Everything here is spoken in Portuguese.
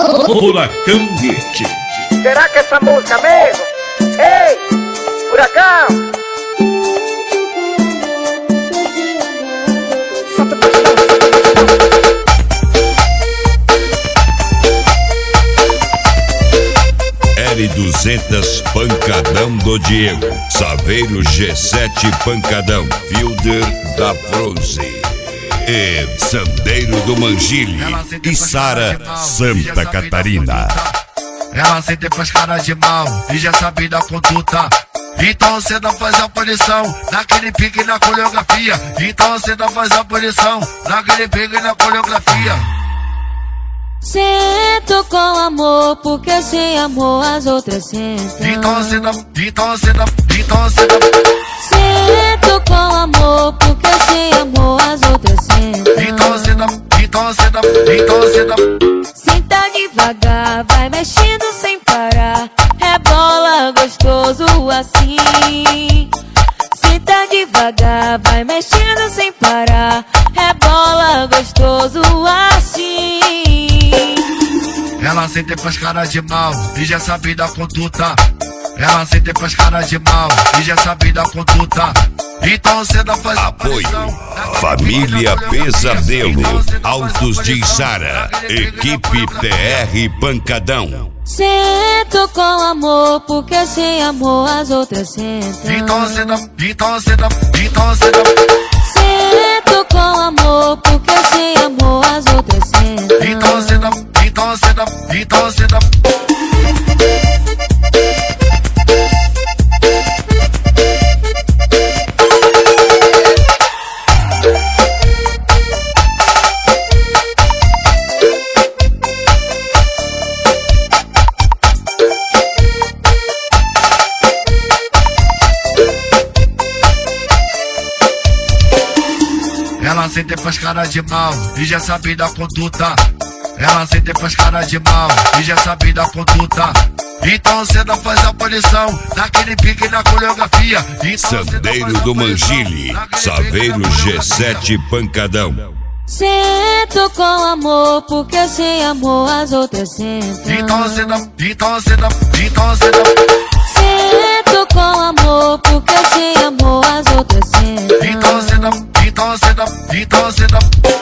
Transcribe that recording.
Furacão Hit. Será que essa música mesmo? Ei, Furacão! L200 Pancadão do Diego, Saveiro G7 Pancadão, Fielder da Fronze e Sandeiro do Mangili e Sara Santa Catarina. Ela sempre faz cara de mal e já sabe da conduta. Então cê não faz a punição naquele pique na coreografia. Então cê não faz a punição naquele pique na coreografia. Sento com amor, porque sem amor as outras sentam. Então cê não. Sento com amor, porque sem amor as outras sentam. Então cê não. Senta devagar, vai mexendo sem parar. Rebola gostoso assim. Senta devagar, vai mexendo sem parar. Rebola gostoso assim. Ela sempre faz cara de mal e já sabe da conduta. Ela sempre faz cara de mal e já sabe da conduta. Então cê não faz Apoio Família Pesadelo, Autos de Sara, Equipe TR Pancadão. Sento com amor, porque sem amor as outras sentam. Então cê não. Sento com amor, porque sem amor as outras sentam. Então cê não. Ela sempre faz cara de mal e já sabe da conduta. Ela sempre faz cara de mal e já sabe da conduta. Então cê não faz a punição naquele pique na coreografia. Então Sandeiro do Mangili, Saveiro G7 Pancadão. Sento com amor, porque sem amor as outras sentam. Então cê não. Sento com amor, porque sem amor as outras sentam. Então cê não.